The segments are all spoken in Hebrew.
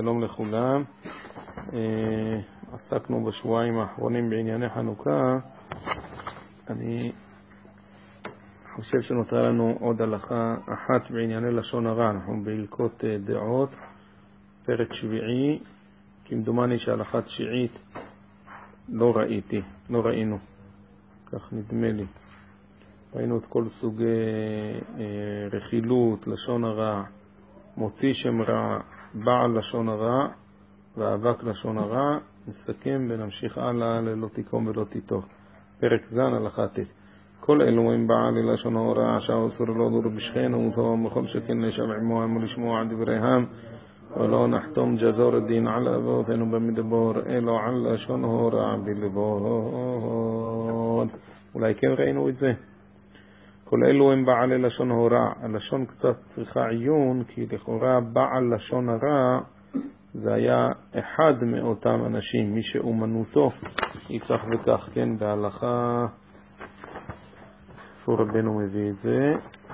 שלום לכולם. עסקנו בשבועיים האחרונים בענייני חנוכה. אני חושב שנותרה לנו עוד הלכה אחת בענייני לשון הרע. אנחנו בהלכות דעות, פרק שביעי, כמדומני שההלכה תשיעית לא ראינו, כך נדמה לי. ראינו את כל סוגי רכילות, לשון הרע, מוציא שם רע, בעל לשון הרע ואבק לשון הרע. נסכם ונמשיך הלאה ללא תיקום ולא תיטוב. פרק ז' הלכה ט'. כל אלו הם בעל לשון הרע שאסור לא דור בשכנו וזו בכל שכן לשמע עמו ולשמוע דבריהם ולא נחתום ג'זור הדין על אבותינו במדבור אלו על לשון הרע בלבוד. אולי כן ראינו את זה. כל אלו הם בעלי לשון הרע. הלשון קצת צריכה עיון, כי לכאורה בעל לשון הרע זה היה אחד מאותם אנשים, מי שאומנותו היא כך וכך, כן, בהלכה, איפה רבנו מביא את זה?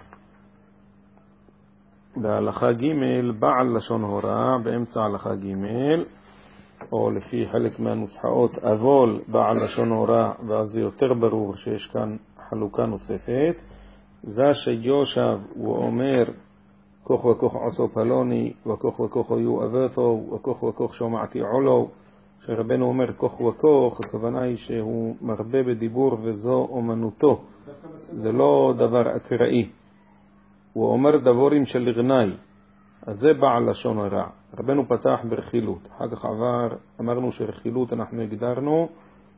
בהלכה ג' בעל לשון הרע, באמצע הלכה ג', או לפי חלק מהנוסחאות אבול בעל לשון הרע, ואז זה יותר ברור שיש כאן חלוקה נוספת. זה שיושב ואומר כוח וכוח עשו פלוני וכוח וכוח היו אבתו וכוח וכוח שומעתי עולו, שרבנו אומר כוח וכוח, הכוונה היא שהוא מרבה בדיבור וזו אומנותו, זה לא דבר אקראי, הוא אומר דבורים של לגנאי, אז זה בעל לשון הרע. רבנו פתח ברכילות, אחר כך אמרנו שרכילות אנחנו הגדרנו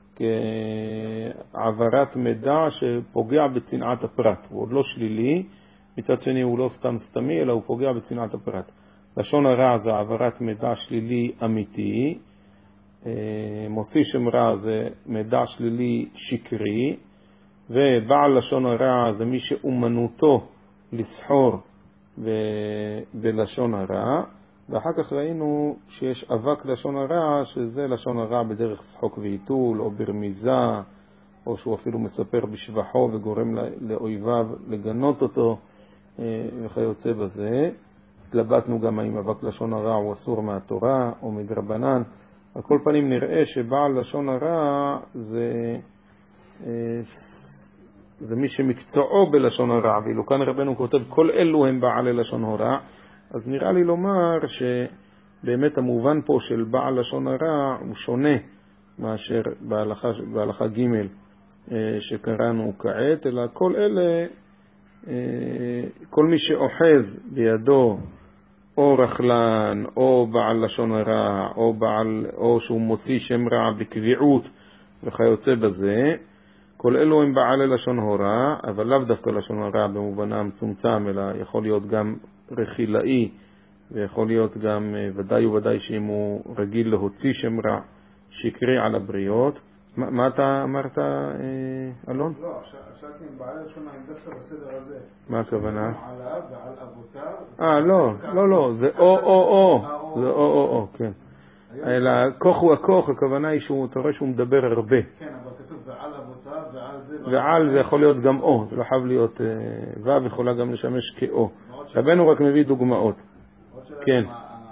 כעברת מידע שפוגע בצנעת הפרט, הוא עוד לא שלילי, מצד שני הוא לא סתם סתמי, אלא הוא פוגע בצנעת הפרט. לשון הרע זה עברת מידע שלילי אמיתי, מוציא שם רע זה מידע שלילי שקרי, ובעל לשון הרע זה מי שאומנותו לסחור בלשון הרע. ואחר כך ראינו שיש אבק לשון הרע, שזה לשון הרע בדרך שחוק ועיתול או ברמיזה, או שהוא אפילו מספר בשבחו וגורם לאויביו לגנות אותו וכיוצא בזה. התלבטנו גם האם אבק לשון הרע הוא אסור מהתורה או מדרבנן. על כל פנים נראה שבעל לשון הרע זה מי שמקצועו בלשון הרע, ואילו כאן רבנו כותב כל אלו הם בעלי לשון הרע, אז נראה לי לומר שבאמת המובן פה של בעל לשון הרע הוא שונה מאשר בהלכה ג' שקראנו כעת, אלא כל אלה, כל מי שאוחז בידו או רכלן או בעל לשון הרע או שהוא מוציא שם רע בקביעות וכיוצא בזה, כל אלו הם בעלי לשון הרע, אבל לאו דווקא לשון הרע במובנה מצומצם, אלא יכול להיות גם רכילאי, ויכול להיות גם ודאי וודאי שאם הוא רגיל להוציא שם רע שקרי על הבריות. מה אתה אמרת, אלון? לא, שאלתי אם בעלי לשון הרע דווקא בסדר הזה. מה הכוונה? עליו ועל אבותיו. לא, זה או, זה או, כן. אלא כוח הוא הכוח, הכוונה היא אתה רואה שהוא מדבר הרבה. כן, אבל כתוב ועל אבותיו ועל זה. ועל זה יכול להיות גם או, זה לא חייב להיות ו', יכולה גם לשמש כאו. רבנו רק מביא דוגמאות. כן.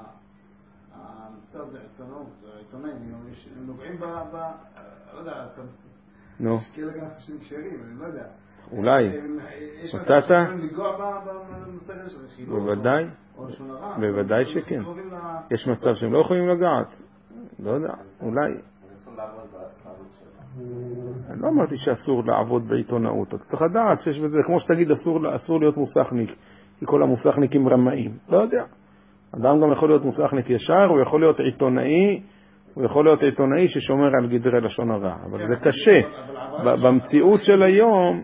המצב זה עיתונאים, הם נוגעים לא יודע, נו. יש כאלה גם חושבים קשרים, אני לא יודע. אולי. מצאת? לגוע במושג הזה של רכילות. בוודאי. בוודאי שכן. יש מצב שהם לא יכולים לגעת. לא יודע, אולי. אני לא אמרתי שאסור לעבוד בעיתונאות, רק צריך לדעת שיש בזה, כמו שתגיד אסור להיות מוסכניק, כי כל המוסכניקים רמאים. לא יודע. אדם גם יכול להיות מוסכניק ישר, הוא יכול להיות עיתונאי, הוא יכול להיות עיתונאי ששומר על גדרי לשון הרע, אבל זה קשה. במציאות של היום,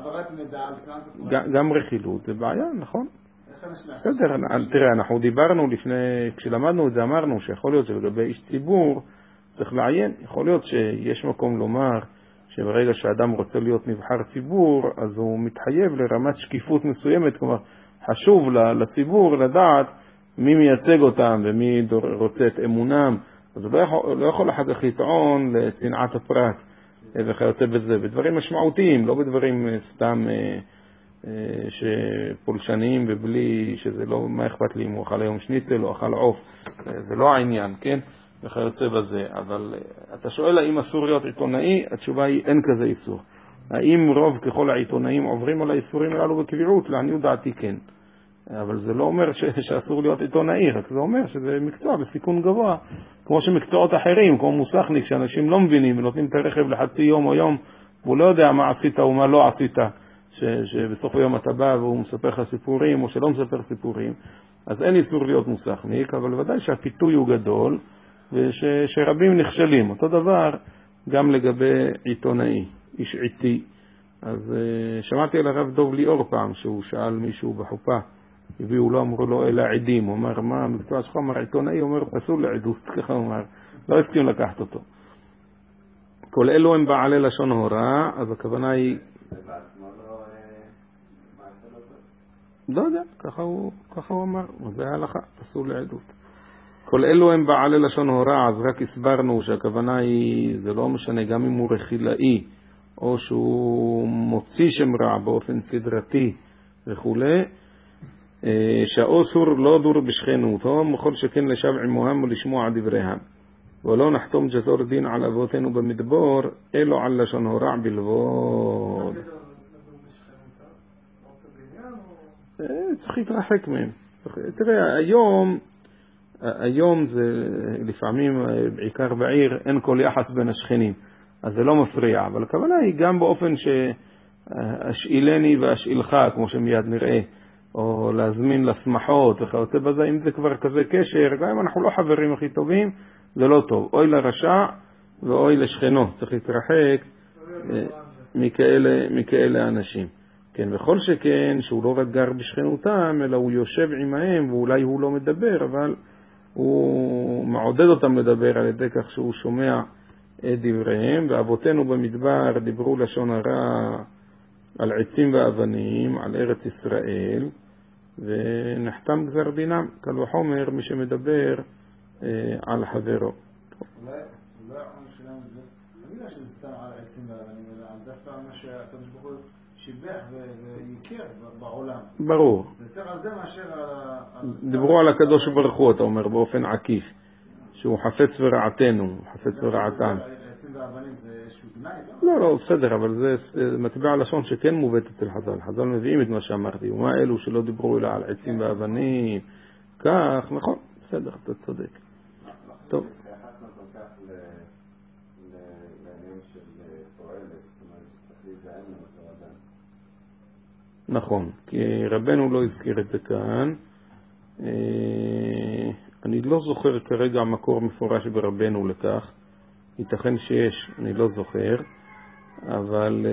גם רכילות, זה בעיה, נכון? בסדר, תראה, אנחנו דיברנו לפני, כשלמדנו את זה אמרנו שיכול להיות שלגבי איש ציבור צריך לעיין, יכול להיות שיש מקום לומר שברגע שאדם רוצה להיות נבחר ציבור, אז הוא מתחייב לרמת שקיפות מסוימת, כלומר חשוב לציבור לדעת מי מייצג אותם ומי רוצה את אמונם, אז הוא לא יכול אחר כך לטעון לצנעת הפרט וכיוצא בזה, בדברים משמעותיים, לא בדברים סתם שפולשניים ובלי שזה לא, מה אכפת לי אם הוא אכל היום שניצל או אכל עוף, זה לא העניין, כן? וכיוצא בזה. אבל אתה שואל האם אסור להיות עיתונאי, התשובה היא אין כזה איסור. האם רוב ככל העיתונאים עוברים על האיסורים הללו בקביעות? לעניות דעתי כן. אבל זה לא אומר שאסור להיות עיתונאי, רק זה אומר שזה מקצוע בסיכון גבוה, כמו שמקצועות אחרים, כמו מוסכניק, שאנשים לא מבינים ונותנים את הרכב לחצי יום או יום, והוא לא יודע מה עשית ומה לא עשית, שבסוף היום אתה בא והוא מספר לך סיפורים או שלא מספר סיפורים, אז אין איסור להיות מוסכניק, אבל ודאי שהפיתוי הוא גדול ושרבים נכשלים. אותו דבר גם לגבי עיתונאי, איש עיתי. אז שמעתי על הרב דוב ליאור פעם, שהוא שאל מישהו בחופה, הביאו לו, אמרו לו, אלה עדים. הוא אומר, מה המקצוע שלך? אמר, עיתונאי. הוא אומר, פסול לעדות. ככה הוא אומר, לא הסכים לקחת אותו. כל אלו הם בעלי לשון הוראה, אז הכוונה היא... זה בעצמו לא מעשה לא טוב. לא יודע, ככה הוא אמר, זה ההלכה, פסול לעדות. כל אלו הם בעלי לשון הוראה, אז רק הסברנו שהכוונה היא, זה לא משנה, גם אם הוא רכילאי, או שהוא מוציא שם רע באופן סדרתי וכו', שהאוסור לא דור בשכנותו, מכל שכן לשב עמוהם ולשמוע דבריהם. ולא נחתום גזור דין על אבותינו במדבור, אלו על לשון הורע בלבוד. צריך להתרחק מהם. תראה, היום זה לפעמים, בעיקר בעיר, אין כל יחס בין השכנים. אז זה לא מפריע, אבל הכוונה היא גם באופן שאשאילני ואשאילך, כמו שמיד נראה, או להזמין לשמחות וכיוצא בזה, אם זה כבר כזה קשר, גם אם אנחנו לא חברים הכי טובים, זה לא טוב. אוי לרשע ואוי לשכנו, צריך להתרחק מכאלה אנשים. כן, וכל שכן, שהוא לא רק גר בשכנותם, אלא הוא יושב עמהם, ואולי הוא לא מדבר, אבל הוא מעודד אותם לדבר על ידי כך שהוא שומע את דבריהם. ואבותינו במדבר דיברו לשון הרע על עצים ואבנים, על ארץ ישראל, ונחתם גזר דינם, קל וחומר מי שמדבר על חברו. אולי העונש שלנו זה, אני יודע שזה סתם על עצים ואבנים, אלא על דווקא מה שהקדוש ברוך הוא שיבח ויקר בעולם. ברור. זה יותר על זה מאשר על... דיברו על הקדוש ברוך הוא, אתה אומר, באופן עקיף, שהוא חפץ ורעתנו, חפץ ורעתם. עצים ואבנים זה איזשהו גנאי, לא? לא, בסדר, אבל זה מטבע לשון שכן מובאת אצל חז"ל. חז"ל מביאים את מה שאמרתי, ומה אלו שלא דיברו אלא על עצים ואבנים, כך, נכון, בסדר, אתה צודק. טוב. התייחסנו כל כך לעניין של תועלת, זאת אומרת שצריך להיזהר מאותו אדם. נכון, כי רבנו לא הזכיר את זה כאן. אני לא זוכר כרגע מקור מפורש ברבנו לכך, ייתכן שיש, אני לא זוכר, אבל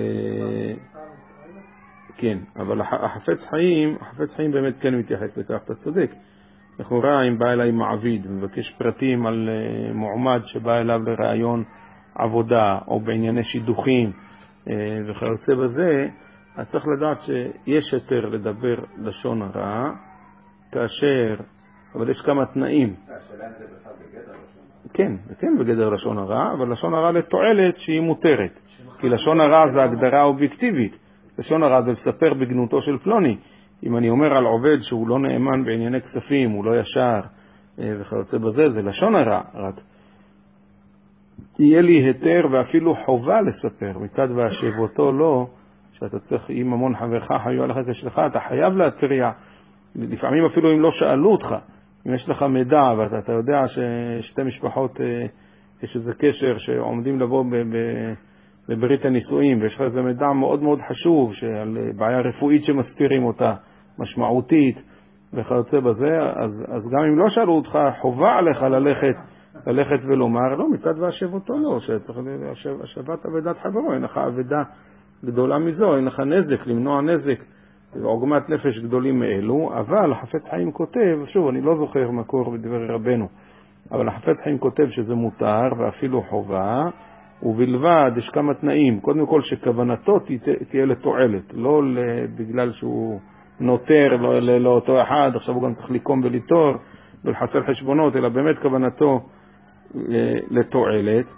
כן, אבל החפץ חיים באמת כן מתייחס לכך, אתה צודק. לכאורה אם בא אליי מעביד ומבקש פרטים על מועמד שבא אליו לרעיון עבודה או בענייני שידוכים וכיוצא בזה, אז צריך לדעת שיש יותר לדבר לשון הרע, כאשר, אבל יש כמה תנאים. השאלה אם זה בכלל בגדר לשון הרע. כן, זה כן בגדר לשון הרע, אבל לשון הרע לתועלת שהיא מותרת. כי לשון הרע זה הגדרה אובייקטיבית. לשון הרע זה לספר בגנותו של פלוני. אם אני אומר על עובד שהוא לא נאמן בענייני כספים, הוא לא ישר וכיוצא בזה, זה לשון הרע. רק יהיה לי היתר ואפילו חובה לספר, מצד והשבותו לא, שאתה צריך, אם ממון חברך חיו עליך כשלך, אתה חייב להתריע. לפעמים אפילו אם לא שאלו אותך, אם יש לך מידע ואתה יודע ששתי משפחות יש איזה קשר שעומדים לבוא בברית הנישואים, ויש לך איזה מידע מאוד מאוד חשוב שעל בעיה רפואית שמסתירים אותה משמעותית וכיוצא בזה, אז גם אם לא שאלו אותך, חובה עליך ללכת ולומר, לא, מצד והשב אותו לא, שצריך השבת עבודת חברו, אין לך עבודה גדולה מזו, אין לך נזק, למנוע נזק ועוגמת נפש גדולים מאלו. אבל החפץ חיים כותב, שוב, אני לא זוכר מקור בדברי רבנו, אבל החפץ חיים כותב שזה מותר ואפילו חובה, ובלבד יש כמה תנאים. קודם כל שכוונתו תהיה לתועלת, לא בגלל שהוא נותר לאותו אחד, עכשיו הוא גם צריך לקום וליטור ולחסר חשבונות, אלא באמת כוונתו לתועלת.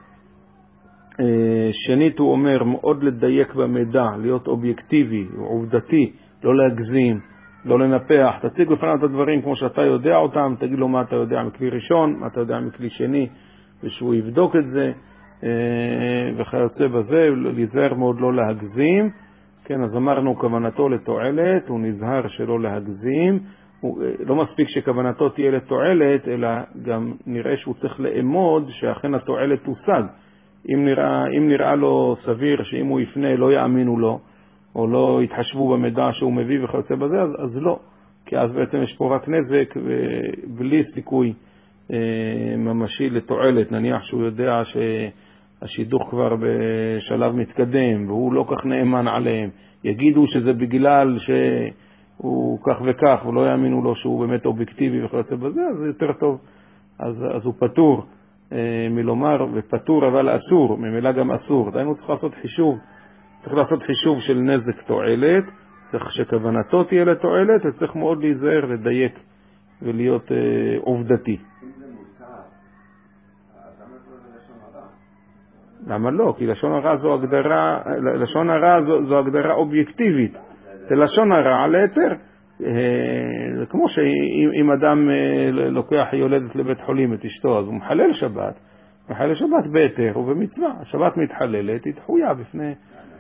שנית הוא אומר מאוד לדייק במידע, להיות אובייקטיבי, עובדתי, לא להגזים, לא לנפח, תציג בפניו את הדברים כמו שאתה יודע אותם, תגיד לו מה אתה יודע מכלי ראשון, מה אתה יודע מכלי שני, ושהוא יבדוק את זה, וכיוצא בזה, להיזהר מאוד לא להגזים. כן, אז אמרנו כוונתו לתועלת, הוא נזהר שלא להגזים, לא מספיק שכוונתו תהיה לתועלת, אלא גם נראה שהוא צריך לאמוד שאכן התועלת תושג. אם נראה לו סביר שאם הוא יפנה לא יאמינו לו, או לא יתחשבו במידע שהוא מביא וכיוצא בזה, אז לא. כי אז בעצם יש פה רק נזק בלי סיכוי ממשי לתועלת. נניח שהוא יודע שהשידוך כבר בשלב מתקדם, והוא לא כך נאמן עליהם. יגידו שזה בגלל שהוא כך וכך, ולא יאמינו לו שהוא באמת אובייקטיבי וכיוצא בזה, אז זה יותר טוב. אז הוא פטור מלומר, ופטור אבל אסור, ממילא גם אסור. דיינו צריך לעשות חישוב. צריך לעשות חישוב של נזק תועלת, צריך שכוונתו תהיה לתועלת, וצריך מאוד להיזהר, לדייק ולהיות עובדתי. אם זה מותר, אז למה לא זה לשון הרע? למה לא? כי לשון הרע זו הגדרה, לשון הרע זו הגדרה אובייקטיבית. זה לשון הרע להיתר. זה כמו שאם אדם לוקח יולדת לבית חולים את אשתו, אז הוא מחלל שבת. מחלל שבת בהיתר ובמצווה. השבת מתחללת, היא דחויה בפני...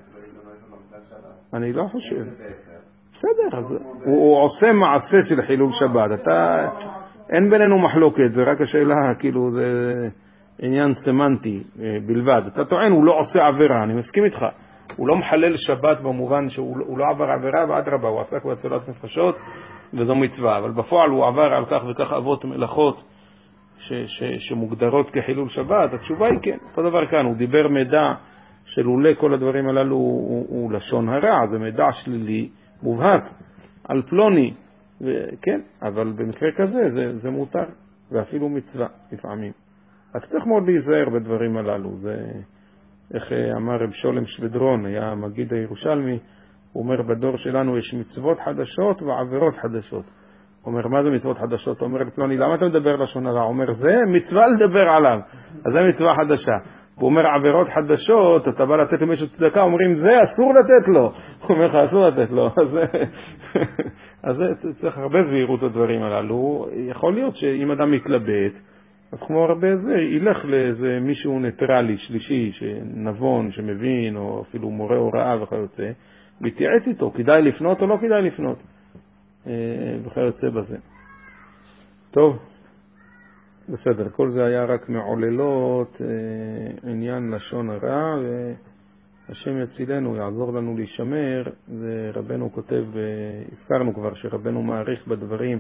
אני לא חושב. בסדר, אז הוא עושה מעשה של חילול שבת. אין בינינו מחלוקת, זה רק השאלה, כאילו זה עניין סמנטי בלבד. אתה טוען, הוא לא עושה עבירה, אני מסכים איתך. הוא לא מחלל שבת במובן שהוא לא עבר עבירה, ואדרבה, הוא עסק בהצלת נפשות, וזו מצווה. אבל בפועל הוא עבר על כך וכך אבות מלאכות שמוגדרות כחילול שבת. התשובה היא כן. אותו דבר כאן, הוא דיבר מידע שלולא כל הדברים הללו הוא לשון הרע, זה מידע שלילי מובהק על פלוני, כן, אבל במקרה כזה זה מותר, ואפילו מצווה לפעמים. רק צריך מאוד להיזהר בדברים הללו. זה איך אמר רב שולם שבדרון, היה מגיד הירושלמי, הוא אומר בדור שלנו יש מצוות חדשות ועבירות חדשות. הוא אומר, מה זה מצוות חדשות? הוא אומר לפלוני, למה אתה מדבר לשון הרע? הוא אומר, זה מצווה לדבר עליו, אז זה מצווה חדשה. הוא אומר, עבירות חדשות, אתה בא לתת למישהו צדקה, אומרים, זה אסור לתת לו. הוא אומר לך, אסור לתת לו. אז צריך הרבה זהירות לדברים הללו. יכול להיות שאם אדם מתלבט, אז כמו הרבה זה, ילך לאיזה מישהו ניטרלי, שלישי, שנבון, שמבין, או אפילו מורה הוראה וכיוצא, להתייעץ איתו, כדאי לפנות או לא כדאי לפנות, וכיוצא בזה. טוב. בסדר, כל זה היה רק מעוללות עניין לשון הרע, והשם יצילנו, יעזור לנו להישמר. ורבנו כותב, הזכרנו כבר שרבנו מעריך בדברים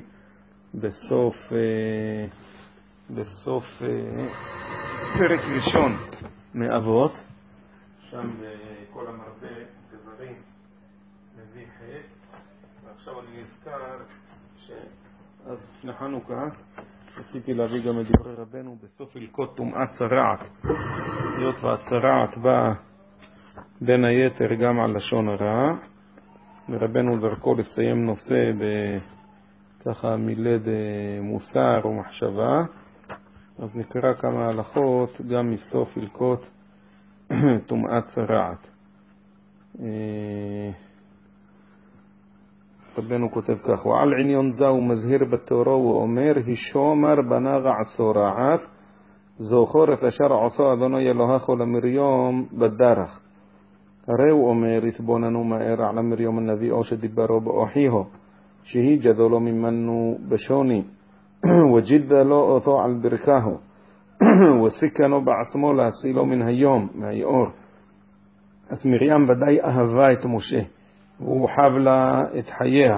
בסוף פרק ראשון מאבות, שם כל המרבה דברים מביא חטא. ועכשיו אני נזכר אז לפני חנוכה רציתי להביא גם את דברי רבנו בסוף הלכות טומאת צרעת, היות והצרעת באה בין היתר גם על לשון הרע, ורבנו דרכו לסיים נושא ככה מילד מוסר ומחשבה. אז נקרא כמה הלכות גם מסוף הלכות טומאת צרעת. רבנו כותב כך, ועל עניון זה הוא מזהיר בתורו ואומר, השומר בנגע צורעת, זוכר את אשר עשה אדוני אלוהיך למרים בדרך. הרי הוא אומר, התבוננו מהר על מרים הנביא או שדיברו באחיו, שהיא גדולו ממנו בשוני, וג'דה לו אותו על ברכהו, וסיכנו בעצמו להסילו מן היום, מהיאור. אז מרים ודאי אהבה את משה, והוא חב לה את חייה,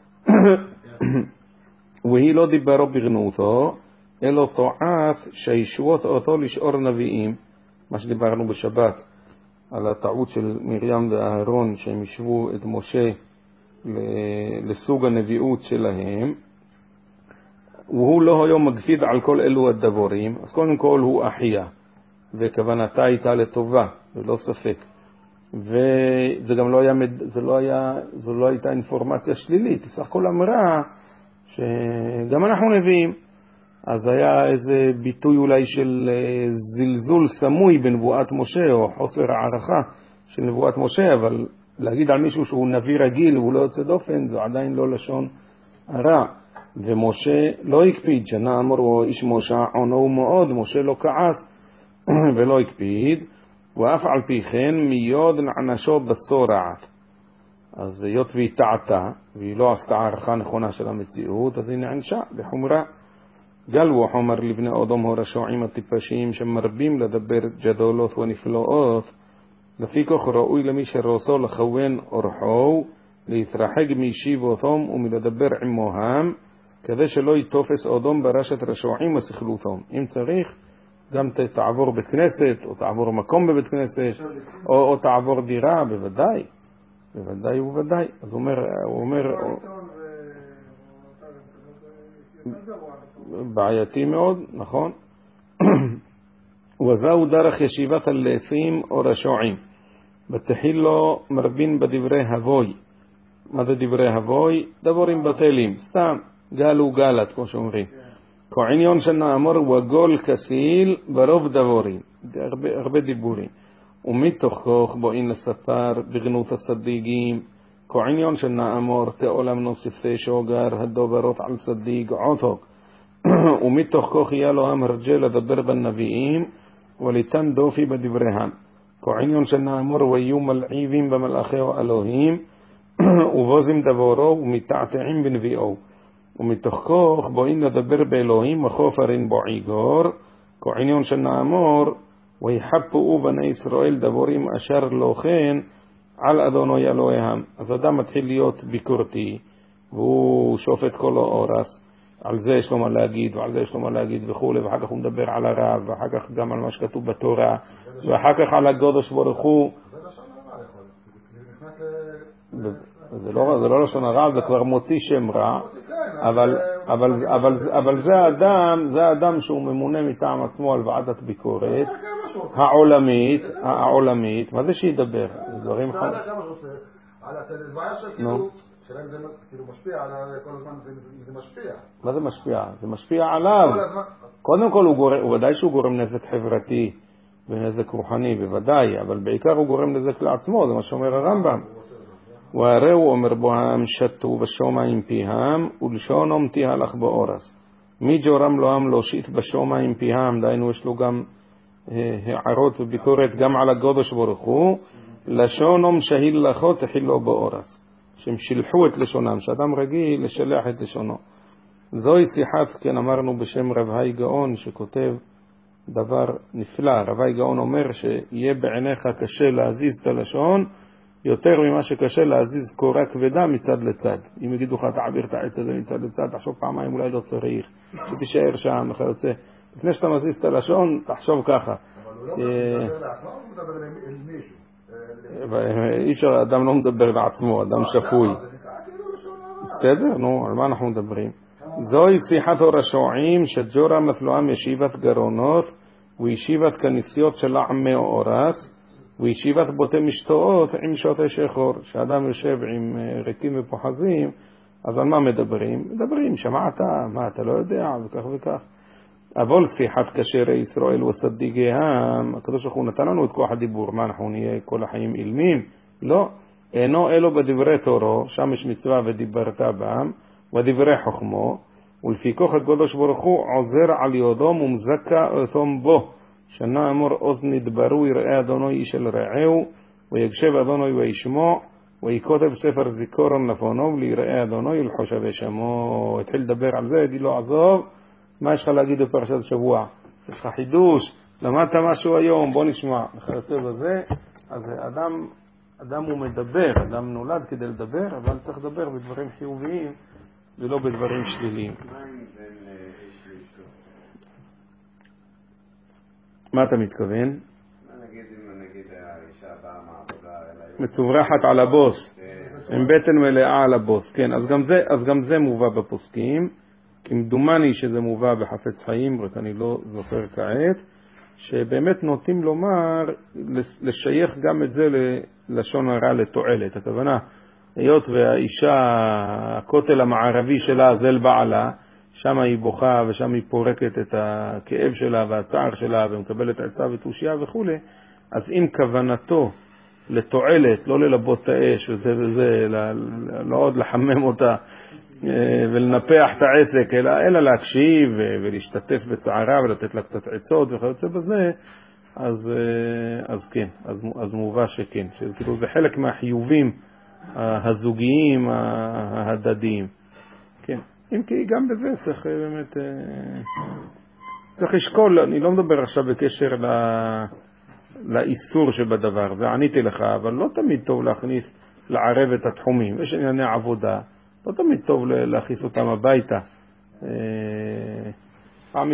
והיא לא דיברו בגנותו, אלא טועת שישבות אותו לשאור נביאים, מה שדיברנו בשבת, על הטעות של מרים ואהרון שהם ישבו את משה לסוג הנביאות שלהם, והוא לא היום מגפיד על כל אלו הדבורים. אז קודם כל הוא אחיה, וכוונתה הייתה לטובה, ללא ספק. וזה גם זו לא הייתה אינפורמציה שלילית, היא סך הכל אמרה שגם אנחנו נביאים. אז היה איזה ביטוי אולי של זלזול סמוי בנבואת משה, או חוסר הערכה של נבואת משה, אבל להגיד על מישהו שהוא נביא רגיל והוא לא יוצא דופן, זו עדיין לא לשון הרע. ומשה לא הקפיד, שנאמרו איש משה עונו מאוד, משה לא כעס ולא הקפיד, ואף על פי כן מיוד לענשו בסורעת. אז היות והיא טעתה, והיא לא עשתה הערכה נכונה של המציאות, אז היא נענשה בחומרה. גלו חומר לבני אדום הרשעים הטיפשים שמרבים לדבר גדולות ונפלאות, לפיכך ראוי למי שרוצו לכוון אורחו, להתרחק מישיבותם ומלדבר עמוהם, כדי שלא יתופס אדום ברשת רשעים וסכלותם. אם צריך, גם תעבור בית כנסת, או תעבור מקום בבית כנסת, או תעבור דירה, בוודאי. בוודאי ובוודאי. אז הוא אומר בעייתי מאוד, נכון? וזהו דרך ישיבת הלעפים או רשעים. בתחיל לו מרבין בדברי הבוי. מה זה דברי הבוי? דבורים בטלים, סתם, גל וגלת, כמו שאומרים. כעניון שנאמר וגול כסיל ברוב דבורים. הרבה דיבורים. ומתוך כך בואין לספר בגנות הסדיגים, כעניון שנאמר תעולם נוספי שוגר הדוברות על סדיג עותוק. ומתוך כך יהיה לו המרג'ה לדבר בנביאים וליתן דופי בדבריהם, כעניון שנאמר ויהיו מלעיבים במלאכי אלוהים ובוזים דבורו ומתעתעים בנביאו. ומתוך כך בואין לדבר באלוהים וחופרין בועיגור, כעניון שנאמר ויחפאו בני ישראל דבורים אשר לא כן על אדוני אלוהיהם. אז אדם מתחיל להיות ביקורתי והוא שופט כל האורס, על זה יש לו מה להגיד ועל זה יש לו מה להגיד וכו', ואחר כך הוא מדבר על הרב, ואחר כך גם על מה שכתוב בתורה, ואחר כך על הקדוש ברוך הוא. זה לא לשון הרע, זה כבר מוציא שם רע, אבל זה האדם שהוא ממונה מטעם עצמו על ועדת ביקורת העולמית. מה זה שידבר? זה דברים חיים. שאלה אם זה כאילו משפיע על כל הזמן, זה משפיע. מה זה משפיע? זה משפיע עליו. קודם כל הוא ודאי שהוא גורם נזק חברתי ונזק רוחני, בוודאי, אבל בעיקר הוא גורם נזק לעצמו, זה מה שאומר הרמב"ם. והרי הוא אומר בוהם שתו בשומעים פיהם ולשונם תהלך באורס. מי ג'ורם להם להושיט בשומעים פיהם, דיינו יש לו גם הערות וביקורת גם על הקדוש ברוך הוא, לשונם שהיל לכו תחילו באורס. שהם שילחו את לשונם, שאדם רגיל לשלח את לשונו. זוהי שיחת, כן אמרנו בשם רב היי גאון, שכותב דבר נפלא. רב היי גאון אומר שיהיה בעיניך קשה להזיז את הלשון, יותר ממה שקשה להזיז קורה כבדה מצד לצד. אם יגידו לך תעביר את העץ הזה מצד לצד, תחשוב פעמיים, אולי לא צריך, שתישאר שם, יוצא. לפני שאתה מזיז את הלשון, תחשוב ככה. אבל הוא לא מדבר לעצמו, הוא מדבר אל מישהו. אי אפשר, אדם לא מדבר לעצמו, אדם שפוי. בסדר, נו, על מה אנחנו מדברים? זוהי שיחת הרשעים שג'ורה מתלוהם ישיבת גרונות וישיבת כניסיות של עמי אורס וישיבת בוטי משתואות עם שוטי שחור. שאדם יושב עם ריקים ופוחזים, אז על מה מדברים? מדברים, שמעת, מה אתה לא יודע, וכך וכך. אבל שיחת כשרי ישראל וסדיגיהם, הקדוש ברוך הוא נתן לנו את כוח הדיבור, מה אנחנו נהיה כל החיים אילמים? לא, אינו אלו בדברי תורו, שם יש מצווה ודיברת בם, ודברי חוכמו, ולפיכך הקדוש ברוך הוא עוזר על יודום ומזכה אותם בו, שנאמר עוז נדברו יראה אדוני איש אל רעהו, ויגשב אדוני וישמוע, ויקוטב ספר זיכרון לפונו, ליראה אדוני ולחושב שמו. התחיל לדבר על זה, יגיד לו עזוב, מה יש לך להגיד בפרשת השבוע? יש לך חידוש? למדת משהו היום? בוא נשמע. וכיוצא בזה, אז אדם הוא מדבר, אדם נולד כדי לדבר, אבל צריך לדבר בדברים חיוביים ולא בדברים שליליים. מה אתה מתכוון? מה נגיד אם האישה באה מהעבודה מצוברחת על הבוס, עם בטן מלאה על הבוס, כן, אז גם זה מובא בפוסקים, כמדומני שזה מובא בחפץ חיים, רק אני לא זוכר כעת, שבאמת נוטים לומר, לשייך גם את זה ללשון הרע לתועלת. הכוונה, היות והאישה, הכותל המערבי שלה זל בעלה, שם היא בוכה ושם היא פורקת את הכאב שלה והצער שלה ומקבלת עצה ותושיה וכו'. אז אם כוונתו לתועלת, לא ללבות את האש וזה, לא עוד לחמם אותה ולנפח את העסק, אלא להקשיב ולהשתתף בצערה ולתת לה קצת עצות וכיוצא בזה, אז כן, אז מובא שכן, שכאילו זה חלק מהחיובים הזוגיים ההדדיים. כן, אם כי גם בזה צריך באמת, צריך לשקול, אני לא מדבר עכשיו בקשר לאיסור שבדבר, זה עניתי לך, אבל לא תמיד טוב להכניס, לערב את התחומים. יש ענייני עבודה, לא תמיד טוב להכניס אותם הביתה. פעם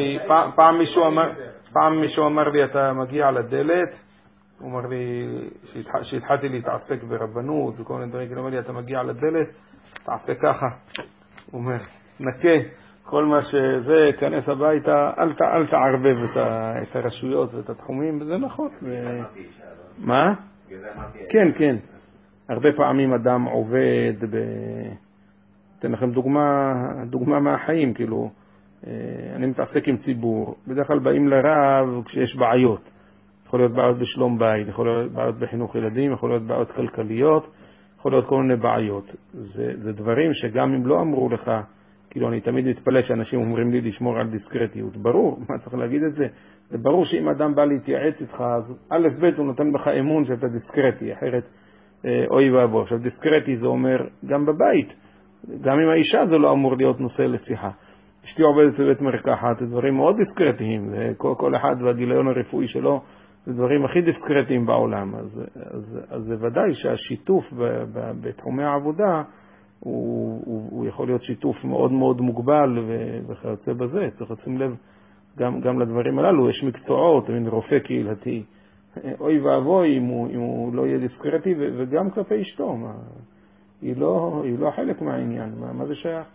מישהו אמר לי, אתה מגיע לדלת, הוא אמר לי, שהתחלתי להתעסק ברבנות וכל מיני דברים, הוא אומר לי, אתה מגיע לדלת, תעשה ככה. הוא אומר, נקה, כל מה שזה, כנס הביתה, אל תערבב את הרשויות ואת התחומים, וזה נכון. מה? כן, כן. הרבה פעמים אדם עובד, אתן לכם דוגמה מהחיים, כאילו, אני מתעסק עם ציבור, בדרך כלל באים לרב כשיש בעיות. יכול להיות בעיות בשלום בית, יכול להיות בעיות בחינוך ילדים, יכול להיות בעיות כלכליות, יכול להיות כל מיני בעיות. זה דברים שגם אם לא אמרו לך, כאילו אני תמיד מתפלא שאנשים אומרים לי לשמור על דיסקרטיות. ברור, מה צריך להגיד את זה? זה ברור שאם אדם בא להתייעץ איתך, אז א' ב' הוא נותן בך אמון שאתה דיסקרטי, אחרת אוי ואבוי. עכשיו דיסקרטי זה אומר גם בבית, גם עם האישה זה לא אמור להיות נושא לשיחה. אשתי עובדת בבית מרקחת, זה דברים מאוד דיסקרטיים, כל אחד והגיליון הרפואי שלו, זה דברים הכי דיסקרטיים בעולם. אז זה ודאי שהשיתוף בתחומי העבודה הוא יכול להיות שיתוף מאוד מאוד מוגבל וכיוצא בזה. צריך לשים לב גם לדברים הללו. יש מקצועות, רופא קהילתי, אוי ואבוי אם הוא לא יהיה דיסקרטי, וגם כלפי אשתו. היא לא חלק מהעניין. מה זה שייך?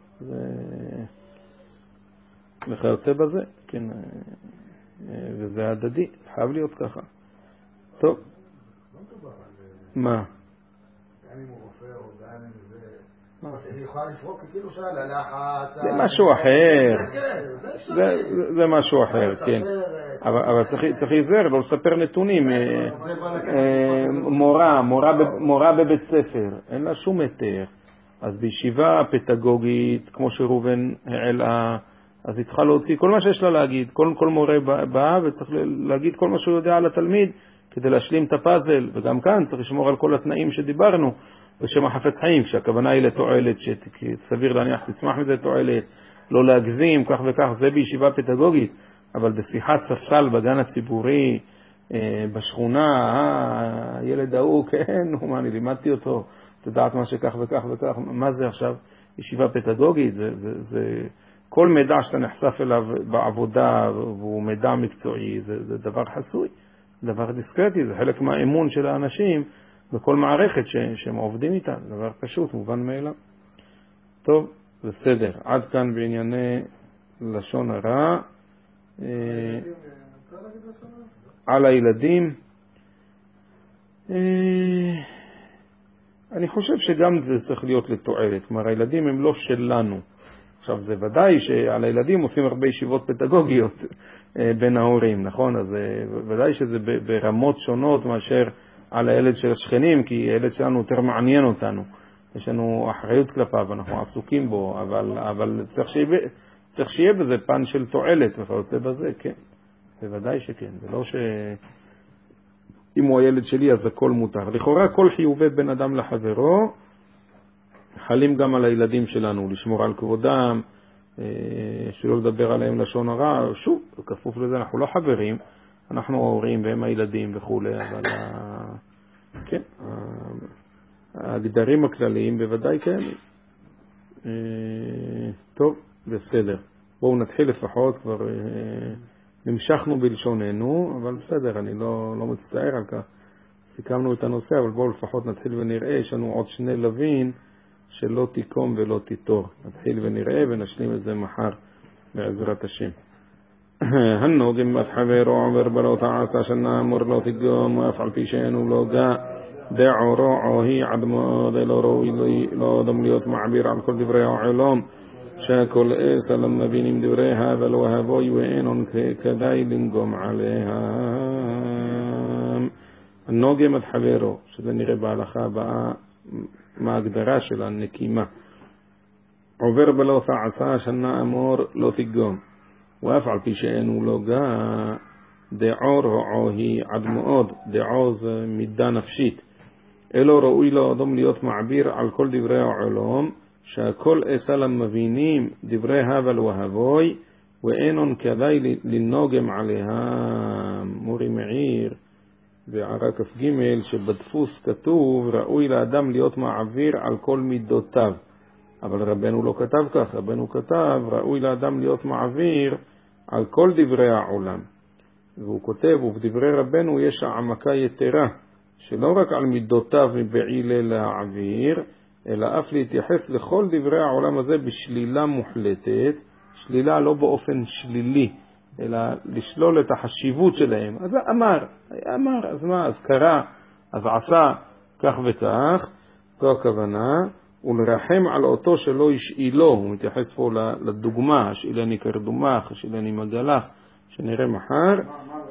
וכיוצא בזה, כן. וזה הדדי, חייב להיות ככה. טוב. לא מדובר על... מה? גם אם הוא רופא או גם אם זה... היא יכולה לפרוק כאילו שאלה לחץ... זה משהו אחר. זה משהו אחר, כן. אבל צריך להיזהר, לא לספר נתונים. מורה בבית ספר, אין לה שום היתר. אז בישיבה פדגוגית, כמו שראובן העלה, אז היא צריכה להוציא כל מה שיש לה להגיד. כל מורה בא וצריך להגיד כל מה שהוא יודע על התלמיד כדי להשלים את הפאזל. וגם כאן צריך לשמור על כל התנאים שדיברנו בשם החפץ חיים, שהכוונה היא לתועלת, שסביר להניח תצמח מזה תועלת, לא להגזים, כך וכך, זה בישיבה פדגוגית. אבל בשיחת ספסל בגן הציבורי, בשכונה, הילד ההוא, כן, אני לימדתי אותו, תדעת מה שכך וכך וכך, מה זה עכשיו? ישיבה פדגוגית, זה כל מידע שאתה נחשף אליו בעבודה והוא מידע מקצועי, זה דבר חסוי, דבר דיסקרטי, זה חלק מהאמון של האנשים בכל מערכת שהם עובדים איתה, דבר פשוט, מובן מאליו. טוב, בסדר, עד כאן בענייני לשון הרע. על הילדים. אני חושב שגם זה צריך להיות לתועלת, כלומר הילדים הם לא שלנו. עכשיו זה ודאי שעל הילדים עושים הרבה ישיבות פדגוגיות בין ההורים, נכון? אז ודאי שזה ברמות שונות מאשר על הילד של השכנים, כי הילד שלנו יותר מעניין אותנו. יש לנו אחריות כלפיו, אנחנו עסוקים בו, אבל צריך שיהיה בזה פן של תועלת וכיוצא בזה, כן. בוודאי שכן, זה לא אם הוא הילד שלי אז הכל מותר. לכאורה כל חיובי בן אדם לחברו חלים גם על הילדים שלנו, לשמור על כבודם, שלא לדבר עליהם לשון הרע. שוב, כפוף לזה, אנחנו לא חברים, אנחנו ההורים והם הילדים וכו', אבל כן, הגדרים הכלליים בוודאי קיימים. טוב, בסדר. בואו נתחיל לפחות, כבר נמשכנו בלשוננו, אבל בסדר, אני לא מצטער על כך. סיכמנו את הנושא, אבל בואו לפחות נתחיל ונראה. יש לנו עוד שני לווין שלא תיקום ולא תיתור. נתחיל ונראה ונשלים את זה מחר בעזרת השם. הנוגעים בחברו עובר בלא תעשה שנאמור לא תיגום ואפעל פי שאינו לא גא דעו רועו היא עד מאוד לא ראוי לא אדם להיות מעביר על כל דברי העולם שהכל אסה למבינים דבריها ולא הבוי ואינון כדאי לנגום עליהם. הנוגם עד חברו, שזה נראה בהלכה הבאה מה ההגדרה של הנקימה. עובר בלא עשה שנה אמור לא תיגום, ואף על פי שאין הוא לא גא, דעור הועו היא עד מאוד, דעור זה מידה נפשית. אלו ראוי לו אדום להיות מעביר על כל דברי העולם, שהכל אסה למבינים דברי הבל והבוי, ואינון כדאי לנוגם עליהם. מורי מעיר בערה כ"ג שבדפוס כתוב ראוי לאדם להיות מעביר על כל מידותיו, אבל רבנו לא כתב כך. רבנו כתב ראוי לאדם להיות מעביר על כל דברי העולם, והוא כותב ובדברי רבנו יש העמקה יתרה, שלא רק על מידותיו מבעילה להעביר, אלא אף להתייחס לכל דברי העולם הזה בשלילה מוחלטת, שלילה לא באופן שלילי, אלא לשלול את החשיבות שלהם. אז אמר, אז מה, אז קרא, אז עשה כך וכך, זו הכוונה, ולרחם על אותו שלא ישאילו. הוא מתייחס פה לדוגמה, השאילני קרדומך, השאילני מגלח, שנראה מחר,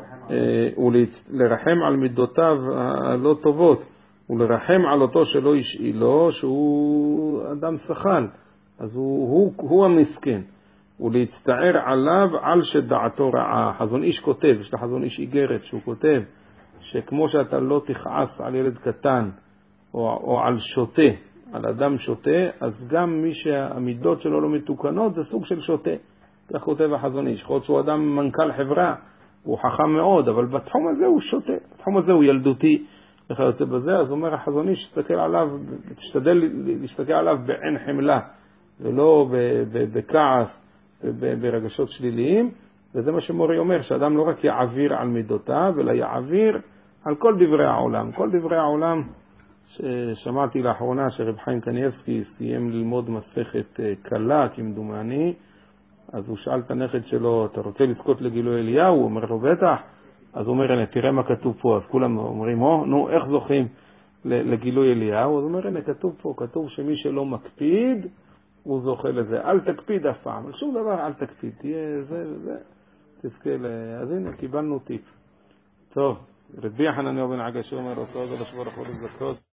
ולרחם על מידותיו הלא טובות, ולרחם על אותו שלא ישאילו, שהוא אדם שחל, אז הוא המסכן, ולהצטער עליו על שדעתו רעה. חזון איש כותב, יש לחזון איש איגרת שהוא כותב, שכמו שאתה לא תכעס על ילד קטן, או על שוטה, על אדם שוטה, אז גם מי שהמידות שלו לא מתוקנות זה סוג של שוטה. כך כותב החזון איש. יכול להיות שהוא אדם מנכ"ל חברה, הוא חכם מאוד, אבל בתחום הזה הוא שוטה, בתחום הזה הוא ילדותי וכיוצא בזה. אז אומר החזון איש, תסתכל עליו, תשתדל להסתכל עליו בעין חמלה, ולא בכעס וברגשות שליליים. וזה מה שמורי אומר, שאדם לא רק יעביר על מידותיו, אלא יעביר על כל דברי העולם. כל דברי העולם, שמעתי לאחרונה שרב חיים קניאבסקי סיים ללמוד מסכת קלה כמדומני, אז הוא שאל את הנכד שלו, אתה רוצה לזכות לגילוי אליהו? הוא אומר לו, בטח. אז הוא אומר, הנה, תראה מה כתוב פה. אז כולם אומרים, נו, איך זוכים לגילוי אליהו? אז הוא אומר, הנה, כתוב פה, כתוב שמי שלא מקפיד, הוא זוכה לזה. אל תקפיד אף פעם, על שום דבר אל תקפיד. תהיה זה, תזכה אז הנה, קיבלנו טיפ. טוב, רבי חנניה בן עגשור אומר, אותו זה לשבור החול לזכות.